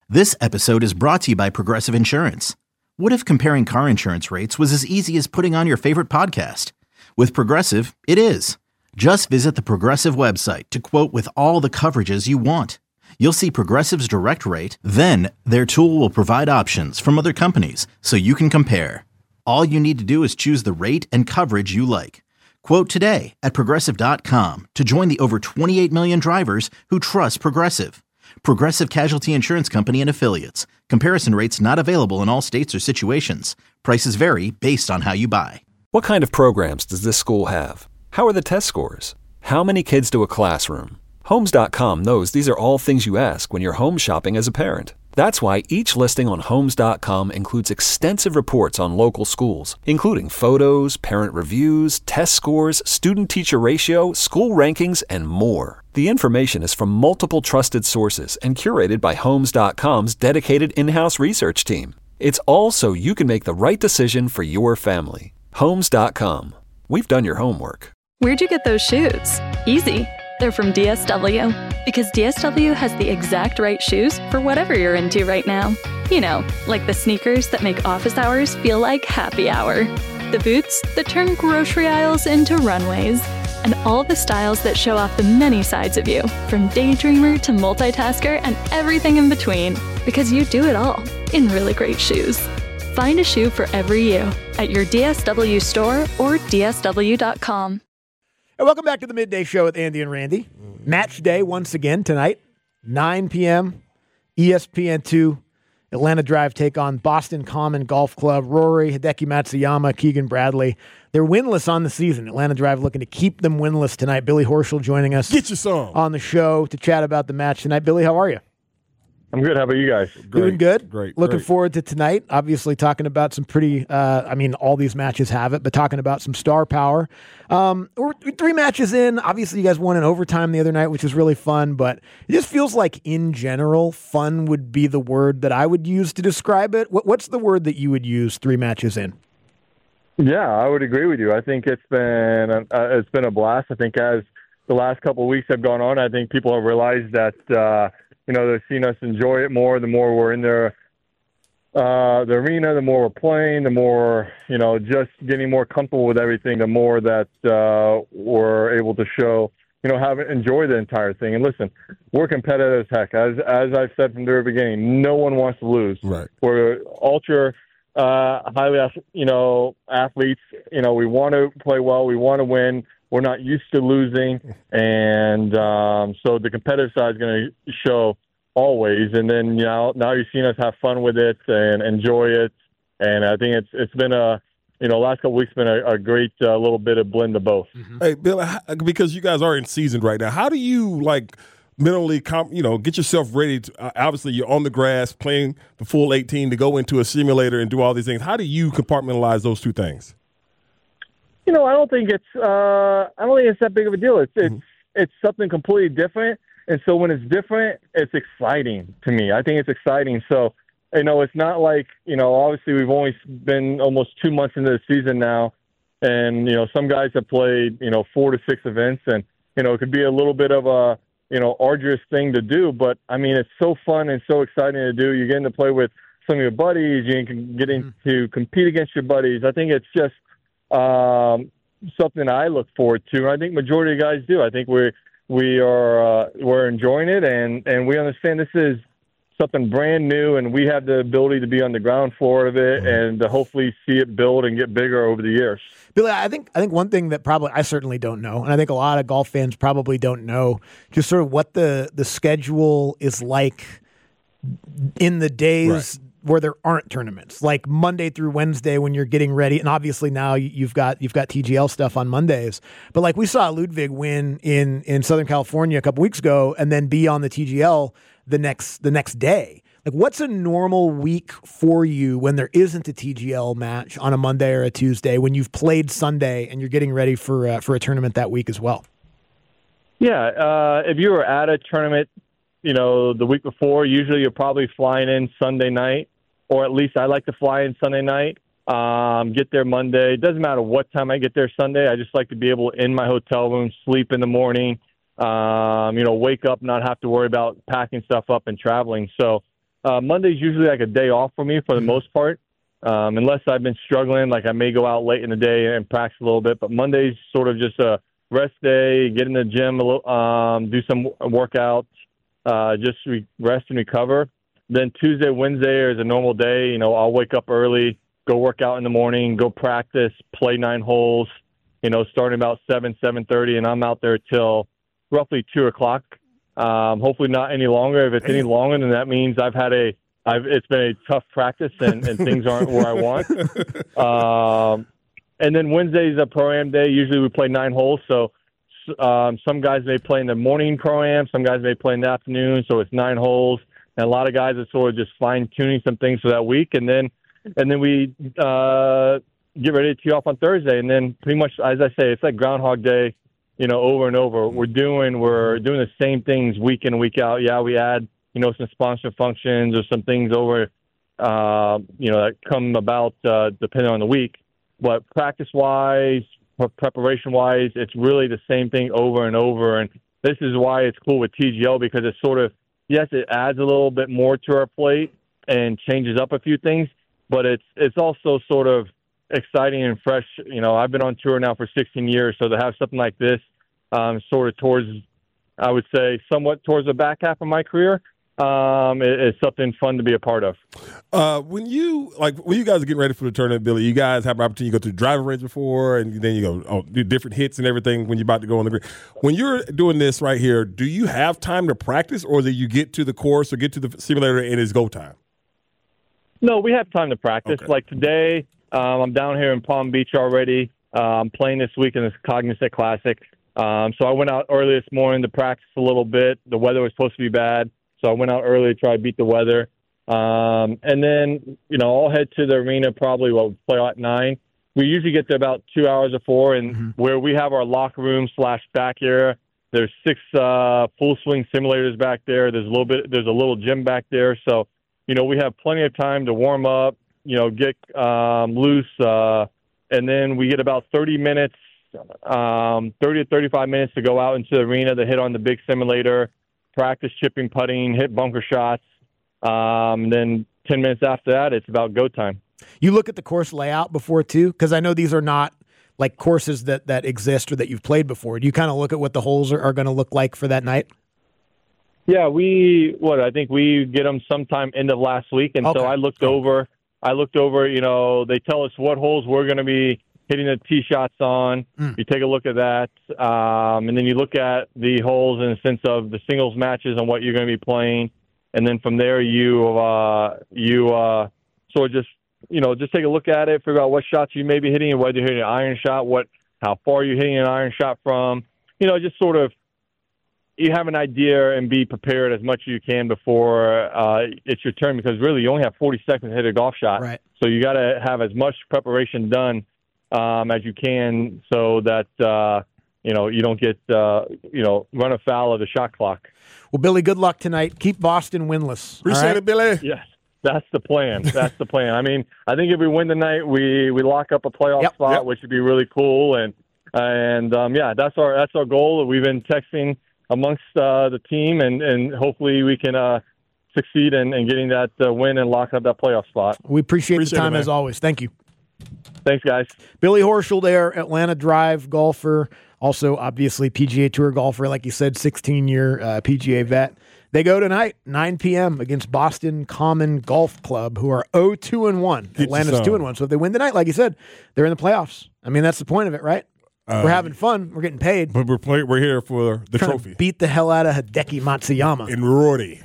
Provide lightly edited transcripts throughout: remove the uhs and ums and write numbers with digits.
This episode is brought to you by Progressive Insurance. What if comparing car insurance rates was as easy as putting on your favorite podcast? With Progressive, it is. Just visit the Progressive website to quote with all the coverages you want. You'll see Progressive's direct rate, then their tool will provide options from other companies so you can compare. All you need to do is choose the rate and coverage you like. Quote today at Progressive.com to join the over 28 million drivers who trust Progressive. Progressive Casualty Insurance Company and Affiliates. Comparison rates not available in all states or situations. Prices vary based on how you buy. What kind of programs does this school have? How are the test scores? How many kids do a classroom? Homes.com knows these are all things you ask when you're home shopping as a parent. That's why each listing on Homes.com includes extensive reports on local schools, including photos, parent reviews, test scores, student-teacher ratio, school rankings, and more. The information is from multiple trusted sources and curated by Homes.com's dedicated in-house research team. It's all so you can make the right decision for your family. Homes.com. We've done your homework. Where'd you get those shoes? Easy. They're from DSW. Because DSW has the exact right shoes for whatever you're into right now. You know, like the sneakers that make office hours feel like happy hour. The boots that turn grocery aisles into runways. And all the styles that show off the many sides of you, from daydreamer to multitasker and everything in between. Because you do it all in really great shoes. Find a shoe for every you at your DSW store or DSW.com. And welcome back to the Midday Show with Andy and Randy. Match day once again tonight, 9 p.m., ESPN2, Atlanta Drive take on Boston Common Golf Club. Rory, Hideki Matsuyama, Keegan Bradley. They're winless on the season. Atlanta Drive looking to keep them winless tonight. Billy Horschel joining us Get your song on the show to chat about the match tonight. Billy, how are you? I'm good. How about you guys? Doing good. Great. Looking forward to tonight. Obviously talking about some pretty, all these matches have it, but talking about some star power. We're 3 matches in. Obviously, you guys won in overtime the other night, which was really fun, but it just feels like, in general, fun would be the word that I would use to describe it. What's the word that you would use 3 matches in? Yeah, I would agree with you. I think it's been a blast. I think as the last couple of weeks have gone on, I think people have realized that they've seen us enjoy it more. The more we're in the arena, the more we're playing, the more, just getting more comfortable with everything, the more that we're able to show, enjoy the entire thing. And listen, we're competitive as heck. As I've said from the very beginning, no one wants to lose. Right. We're ultra highly, athletes. We want to play well. We want to win. We're not used to losing, and so the competitive side is going to show always. And then now you've seen us have fun with it and enjoy it, and I think it's been last couple weeks been a great little bit of blend of both. Mm-hmm. Hey, Bill, because you guys are in season right now, how do you mentally get yourself ready to, obviously you're on the grass playing the full 18 to go into a simulator and do all these things? How do you compartmentalize those two things? I don't think it's that big of a deal. It's something completely different, and so when it's different, it's exciting to me. I think it's exciting. So, it's not like obviously we've only been almost 2 months into the season now, and some guys have played 4 to 6 events, and it could be a little bit of a arduous thing to do, but I mean it's so fun and so exciting to do. You're getting to play with some of your buddies. You can get to compete against your buddies. I think it's just something I look forward to. I think majority of guys do. I think we're enjoying it, and we understand this is something brand new, and we have the ability to be on the ground floor of it and to hopefully see it build and get bigger over the years. Billy, I think one thing that probably I certainly don't know, and I think a lot of golf fans probably don't know, just sort of what the schedule is like in the days where there aren't tournaments, like Monday through Wednesday when you're getting ready. And obviously now you've got TGL stuff on Mondays, but like we saw Ludwig win in Southern California a couple weeks ago and then be on the TGL the next day. Like, what's a normal week for you when there isn't a TGL match on a Monday or a Tuesday, when you've played Sunday and you're getting ready for a tournament that week as well? Yeah, if you were at a tournament, the week before, usually you're probably flying in Sunday night, or at least I like to fly in Sunday night, get there Monday. It doesn't matter what time I get there Sunday. I just like to be able in my hotel room, sleep in the morning, wake up, not have to worry about packing stuff up and traveling. So Monday's usually like a day off for me for the most part, unless I've been struggling. Like I may go out late in the day and practice a little bit, but Monday's sort of just a rest day, get in the gym, a little, do some workouts, just rest and recover. Then Tuesday, Wednesday is a normal day. You know, I'll wake up early, go work out in the morning, go practice, play 9 holes, you know, starting about 7:30, and I'm out there till roughly 2 o'clock. Hopefully not any longer. If it's any longer, then that means it's been a tough practice and things aren't where I want. And then Wednesday's a Pro-Am day. Usually we play 9 holes. So some guys may play in the morning Pro-Am. Some guys may play in the afternoon. So it's 9 holes. And a lot of guys are sort of just fine-tuning some things for that week. And then we get ready to tee off on Thursday. And then pretty much, as I say, it's like Groundhog Day, you know, over and over. We're doing the same things week in and week out. Yeah, we add, you know, some sponsor functions or some things over, you know, that come about depending on the week. But practice-wise, preparation-wise, it's really the same thing over and over. And this is why it's cool with TGL, because it's sort of, yes, it adds a little bit more to our plate and changes up a few things, but it's also sort of exciting and fresh. You know, I've been on tour now for 16 years, so to have something like this sort of towards, I would say, somewhat towards the back half of my career, it's something fun to be a part of. When you guys are getting ready for the tournament, Billy, you guys have an opportunity to go to the driving range before, and then you go do different hits and everything when you're about to go on the green. When you're doing this right here, do you have time to practice, or do you get to the course or get to the simulator and it's go time? No, we have time to practice. Okay. Like today, I'm down here in Palm Beach already. I'm playing this week in this Cognizant Classic. So I went out early this morning to practice a little bit. The weather was supposed to be bad, so I went out early to try to beat the weather. And then, you know, I'll head to the arena probably, play at 9. We usually get there about 2 hours before, and where we have our locker room / back area, there's 6 full swing simulators back there. There's a little gym back there. So, you know, we have plenty of time to warm up, you know, get loose, and then we get about 30 to 35 minutes to go out into the arena to hit on the big simulator, practice chipping, putting, hit bunker shots. And then 10 minutes after that, it's about go time. You look at the course layout before, too? Because I know these are not like courses that exist or that you've played before. Do you kind of look at what the holes are going to look like for that night? Yeah, I think we get them sometime end of last week. And so I looked over, you know, they tell us what holes we're going to be hitting the tee shots on. You take a look at that. And then you look at the holes in the sense of the singles matches and what you're going to be playing. And then from there, you sort of just, you know, just take a look at it, figure out what shots you may be hitting and whether you're hitting an iron shot, how far you're hitting an iron shot from. You know, just sort of you have an idea and be prepared as much as you can before it's your turn, because really you only have 40 seconds to hit a golf shot. Right. So you got to have as much preparation done as you can so that, you know, you don't get, you know, run afoul of the shot clock. Well, Billy, good luck tonight. Keep Boston winless. Appreciate it, Billy. Yes, that's the plan. That's the plan. I mean, I think if we win tonight, we lock up a playoff spot, which would be really cool. And yeah, that's our goal. We've been texting amongst the team, and hopefully we can succeed in getting that win and lock up that playoff spot. We appreciate the time as always. Thank you. Thanks, guys. Billy Horschel there, Atlanta Drive golfer, also obviously PGA Tour golfer, like you said, 16-year PGA vet. They go tonight, 9 p.m. against Boston Common Golf Club, who are 0-2-1. Atlanta's 2-1. So if they win tonight, like you said, they're in the playoffs. I mean, that's the point of it, right? We're having fun. We're getting paid. But we're here for the trophy. Beat the hell out of Hideki Matsuyama. And Rory.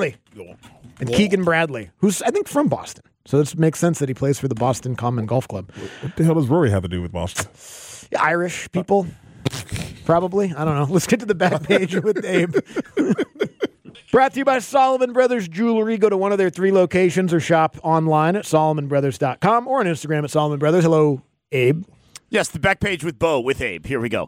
And Keegan Bradley, who's, I think, from Boston. So it makes sense that he plays for the Boston Common Golf Club. What the hell does Rory have to do with Boston? Irish people, probably. I don't know. Let's get to the back page with Abe. Brought to you by Solomon Brothers Jewelry. Go to one of their 3 locations or shop online at SolomonBrothers.com or on Instagram at Solomon Brothers. Hello, Abe. Yes, the back page with Bo, with Abe. Here we go.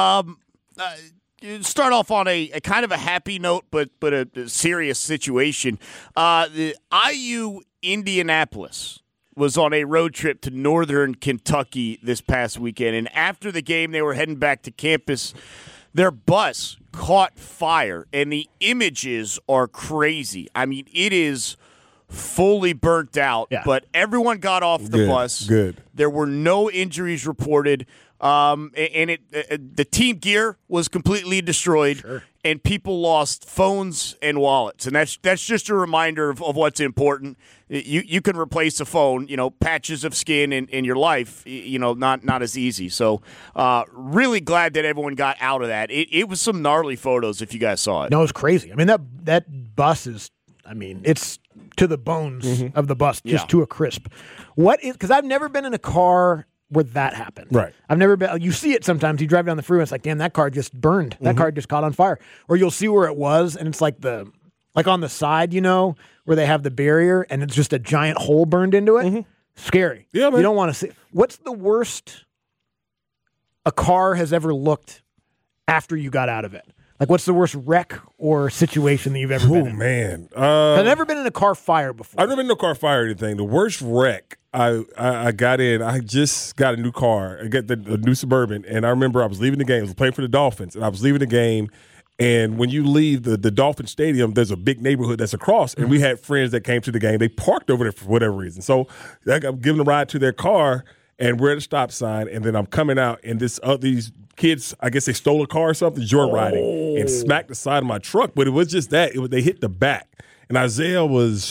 Start off on a kind of a happy note, but a serious situation. The IU Indianapolis was on a road trip to northern Kentucky this past weekend, and after the game, they were heading back to campus. Their bus caught fire, and the images are crazy. I mean, it is fully burnt out, Yeah. but everyone got off the bus. Good. There were no injuries reported, and the team gear was completely destroyed, and people lost phones and wallets. And that's just a reminder of what's important. You can replace a phone, patches of skin in your life, not as easy. So really glad that everyone got out of that. It was some gnarly photos if you guys saw it. No, it's crazy. I mean, that bus is, it's to the bones of the bus, just to a crisp. Because I've never been in a car where that happened. Right. I've never been, you see it sometimes, you drive down the freeway, it's like, damn, that car just burned. That car just caught on fire. Or you'll see where it was, and it's like on the side, where they have the barrier, and it's just a giant hole burned into it. Scary. Yeah, man. You don't want to see. What's the worst a car has ever looked after you got out of it? Like, what's the worst wreck or situation that you've ever been in? Oh, man. I've never been in a car fire before. I've never been in a car fire or anything. The worst wreck I got in, I just got a new car. I got a new Suburban, and I remember I was leaving the game. I was playing for the Dolphins, and I was leaving the game. And when you leave the Dolphin Stadium, there's a big neighborhood that's across, and we had friends that came to the game. They parked over there for whatever reason. So I'm giving a ride to their car, and we're at a stop sign, and then I'm coming out, and these kids, I guess they stole a car or something, joyriding, and smacked the side of my truck. But it was just that. They hit the back. And Isaiah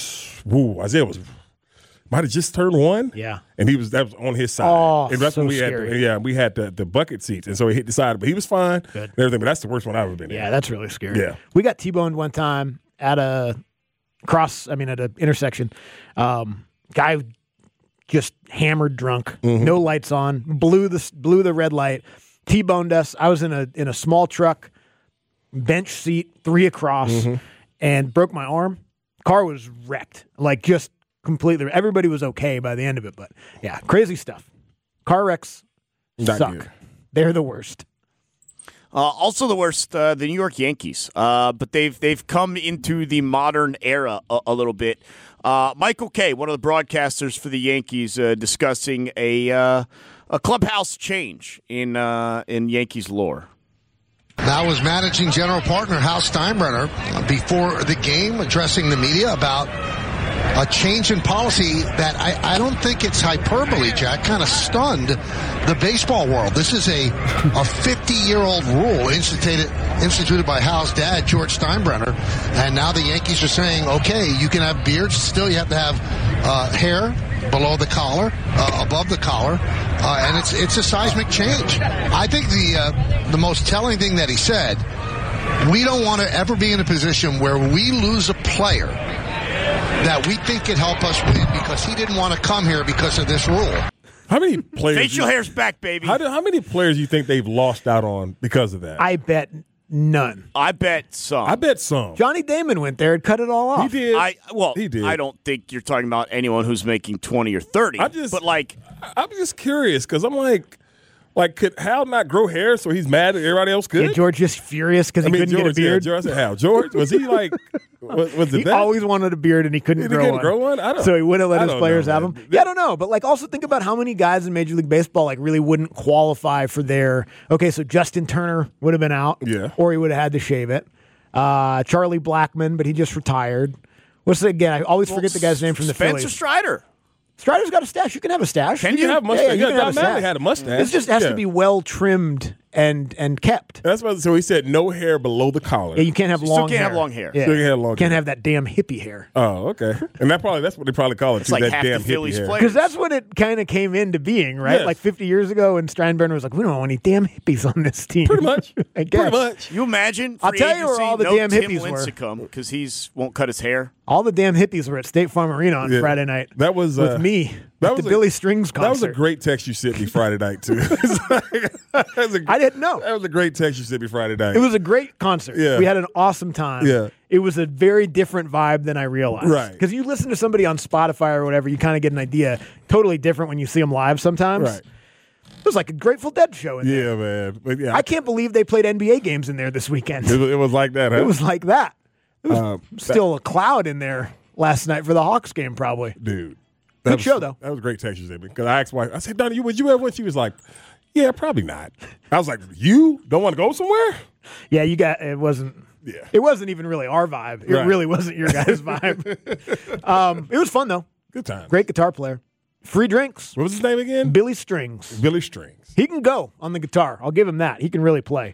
might have just turned 1. Yeah. And that was on his side. Oh, and that's so when we scary. we had the bucket seats. And so he hit the side, but he was fine and everything. But that's the worst one I've ever been in. Yeah, that's really scary. Yeah. We got T-boned one time at an intersection. Guy just hammered drunk, no lights on, blew the red light, T-boned us. I was in a small truck, bench seat, 3 across, and broke my arm. Car was wrecked, like just completely. Everybody was okay by the end of it, but yeah, crazy stuff. Car wrecks suck. Good. They're the worst. Also the worst, the New York Yankees. But they've come into the modern era a little bit. Michael Kay, one of the broadcasters for the Yankees, discussing a clubhouse change in Yankees lore. That was managing general partner Hal Steinbrenner before the game, addressing the media about a change in policy that I don't think it's hyperbole, Jack, kind of stunned the baseball world. This is a 50-year-old rule instituted by Hal's dad, George Steinbrenner, and now the Yankees are saying, okay, you can have beards, still you have to have hair below the collar, above the collar, and it's a seismic change. I think the most telling thing that he said, we don't want to ever be in a position where we lose a player that we think could help us win because he didn't want to come here because of this rule. How many players? Facial hair's back, baby. How many players do you think they've lost out on because of that? I bet none. I bet some. I bet some. Johnny Damon went there and cut it all off. He did. He did. I don't think you're talking about anyone who's making 20 or 30. I'm just curious because I'm like, could Hal not grow hair so he's mad that everybody else could? Yeah, George just furious because he couldn't get a beard. Yeah, George said Hal. George, was he like, was it He that? always wanted a beard and he couldn't grow one. So he wouldn't let his players have them. Yeah, I don't know. But also think about how many guys in Major League Baseball really wouldn't qualify for their – okay, so Justin Turner would have been out. Yeah. Or he would have had to shave it. Charlie Blackmon, but he just retired. I always forget the guy's name from the Phillies. Spencer Strider. Strider's got a stash. You can have a stash. You can have a mustache. you can have a Don stash. Mattingly had a mustache. It just has to be well trimmed and kept. That's what. So he said no hair below the collar. Yeah, you can't have long hair. Still can't have long hair. Yeah. Still can't have long Can't hair. have that damn hippie hair. Oh, okay. And that's what they probably call it. It's too, like that half damn the Phillies hippie hair. players. Because that's what it kind of came into being, right? Yes. Like 50 years ago, and Steinbrenner was like, we don't want any damn hippies on this team. Pretty much. I guess. Pretty much. You imagine? I'll free tell you where agency, all the no damn Tim hippies were. Lincecum because he won't cut his hair. All the damn hippies were at State Farm Arena on Yeah. Friday night. That was with me. that At was the a- Billy Strings concert. That was a great text you sent me Friday night too. I didn't know. That was a great text you sent me Friday night. It was a great concert. Yeah. We had an awesome time. Yeah. It was a very different vibe than I realized. Right. Because you listen to somebody on Spotify or whatever, you kind of get an idea. Totally different when you see them live sometimes. Right. It was like a Grateful Dead show in there. Yeah, man. But yeah, I can't believe they played NBA games in there this weekend. it was like that. Huh? It was like that. It was still a cloud in there last night for the Hawks game, probably. Dude. Good show, though. That was a great text you sent me. Because I asked wife, I said, Donnie, would you ever one? She was like, yeah, probably not. I was like, you don't want to go somewhere? Yeah, it wasn't. Yeah. It wasn't even really our vibe. It really wasn't your guys' vibe. It was fun, though. Good time. Great guitar player. Free drinks. What was his name again? Billy Strings. Billy Strings. He can go on the guitar. I'll give him that. He can really play.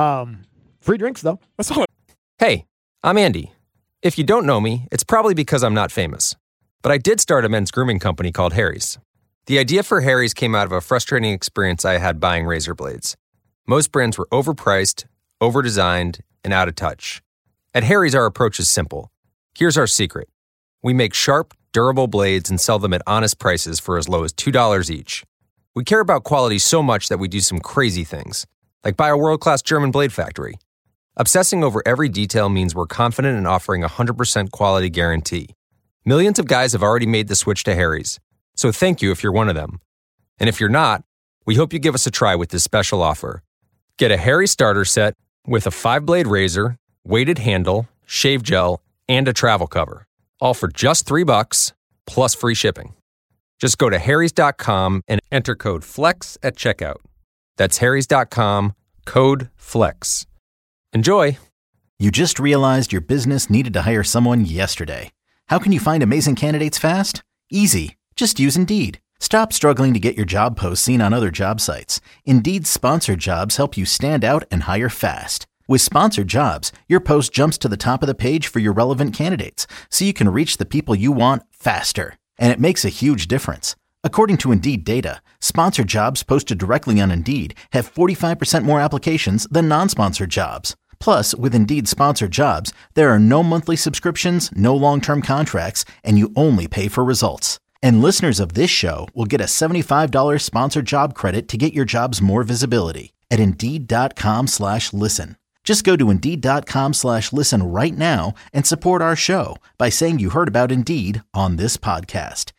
Free drinks, though. That's all. Hey, I'm Andy. If you don't know me, it's probably because I'm not famous. But I did start a men's grooming company called Harry's. The idea for Harry's came out of a frustrating experience I had buying razor blades. Most brands were overpriced, overdesigned, and out of touch. At Harry's, our approach is simple. Here's our secret. We make sharp, durable blades and sell them at honest prices for as low as $2 each. We care about quality so much that we do some crazy things, like buy a world-class German blade factory. Obsessing over every detail means we're confident in offering a 100% quality guarantee. Millions of guys have already made the switch to Harry's, so thank you if you're one of them. And if you're not, we hope you give us a try with this special offer. Get a Harry's starter set with a 5-blade razor, weighted handle, shave gel, and a travel cover, all for just $3 plus free shipping. Just go to harrys.com and enter code FLEX at checkout. That's harrys.com, code FLEX. Enjoy. You just realized your business needed to hire someone yesterday. How can you find amazing candidates fast? Easy. Just use Indeed. Stop struggling to get your job posts seen on other job sites. Indeed's sponsored jobs help you stand out and hire fast. With sponsored jobs, your post jumps to the top of the page for your relevant candidates, so you can reach the people you want faster. And it makes a huge difference. According to Indeed data, sponsored jobs posted directly on Indeed have 45% more applications than non-sponsored jobs. Plus, with Indeed sponsored jobs, there are no monthly subscriptions, no long-term contracts, and you only pay for results. And listeners of this show will get a $75 sponsored job credit to get your jobs more visibility at Indeed.com/listen. Just go to Indeed.com/listen right now and support our show by saying you heard about Indeed on this podcast.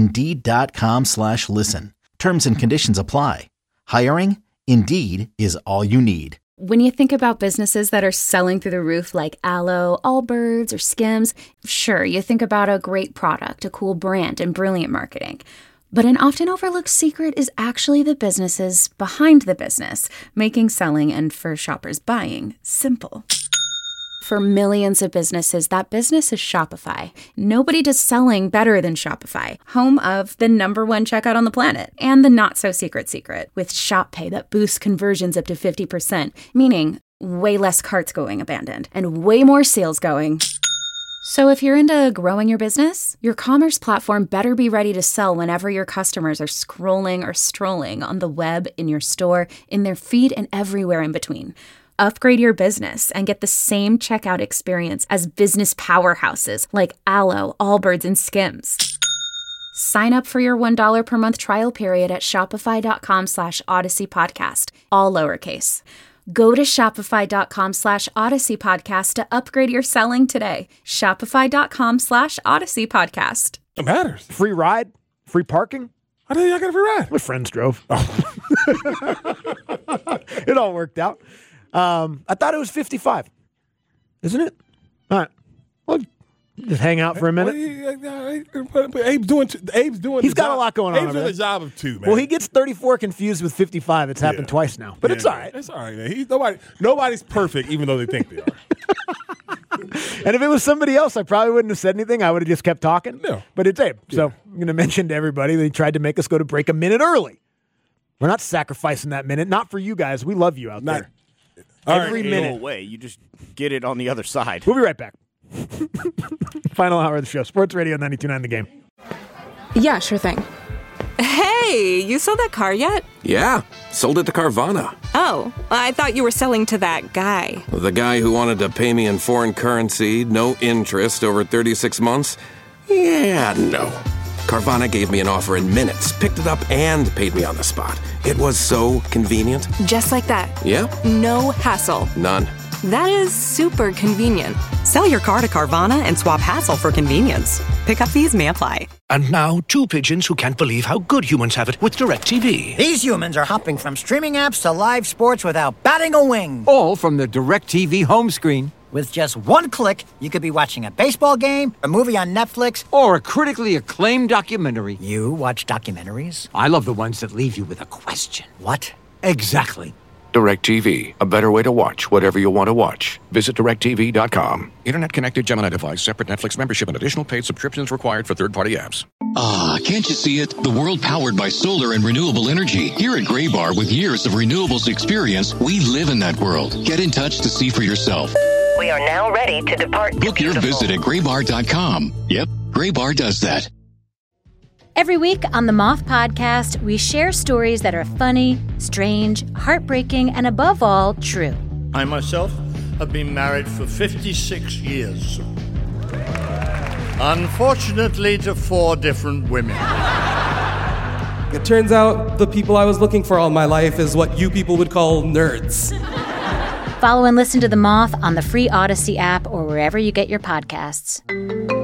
Indeed.com/listen. Terms and conditions apply. Hiring? Indeed is all you need. When you think about businesses that are selling through the roof like Aloe, Allbirds, or Skims, sure, you think about a great product, a cool brand, and brilliant marketing. But an often overlooked secret is actually the businesses behind the business, making selling and for shoppers buying simple. For millions of businesses, that business is Shopify. Nobody does selling better than Shopify, home of the #1 checkout on the planet, and the not-so-secret secret, with Shop Pay that boosts conversions up to 50%, meaning way less carts going abandoned, and way more sales going. So if you're into growing your business, your commerce platform better be ready to sell whenever your customers are scrolling or strolling on the web, in your store, in their feed, and everywhere in between. Upgrade your business and get the same checkout experience as business powerhouses like Aloe, Allbirds, and Skims. Sign up for your $1 per month trial period at shopify.com/Odyssey Podcast, all lowercase. Go to shopify.com/Odyssey Podcast to upgrade your selling today. Shopify.com/Odyssey Podcast. It matters. Free ride? Free parking? I didn't I got a free ride. My friends drove. It all worked out. I thought it was 55. Isn't it? All right. Well, just hang out for a minute. Abe's doing. He's got a lot going on. Abe's doing the job of 2, man. Well, he gets 34 confused with 55. It's happened twice now, but it's all right. It's all right, man. Nobody's perfect, even though they think they are. And if it was somebody else, I probably wouldn't have said anything. I would have just kept talking. No. But it's Abe. So I'm going to mention to everybody that he tried to make us go to break a minute early. We're not sacrificing that minute. Not for you guys. We love you out there. Every minute. No way. You just get it on the other side. We'll be right back. Final hour of the show. Sports Radio 92.9 The Game. Yeah, sure thing. Hey, you sold that car yet? Yeah, sold it to Carvana. Oh, I thought you were selling to that guy. The guy who wanted to pay me in foreign currency, no interest, over 36 months? Yeah, no. Carvana gave me an offer in minutes, picked it up, and paid me on the spot. It was so convenient. Just like that. Yep. No hassle. None. That is super convenient. Sell your car to Carvana and swap hassle for convenience. Pickup fees may apply. And now, 2 pigeons who can't believe how good humans have it with DirecTV. These humans are hopping from streaming apps to live sports without batting a wing. All from the DirecTV home screen. With just one click, you could be watching a baseball game, a movie on Netflix, or a critically acclaimed documentary. You watch documentaries? I love the ones that leave you with a question. What? Exactly. DirecTV, a better way to watch whatever you want to watch. Visit DirecTV.com. Internet-connected Gemini device, separate Netflix membership, and additional paid subscriptions required for third-party apps. Ah, can't you see it? The world powered by solar and renewable energy. Here at Graybar, with years of renewables experience, we live in that world. Get in touch to see for yourself. We are now ready to depart. Book your visit at Graybar.com. Yep, Graybar does that. Every week on the Moth Podcast, we share stories that are funny, strange, heartbreaking, and above all, true. I myself have been married for 56 years. Unfortunately, to 4 different women. It turns out the people I was looking for all my life is what you people would call nerds. Follow and listen to The Moth on the free Odyssey app or wherever you get your podcasts.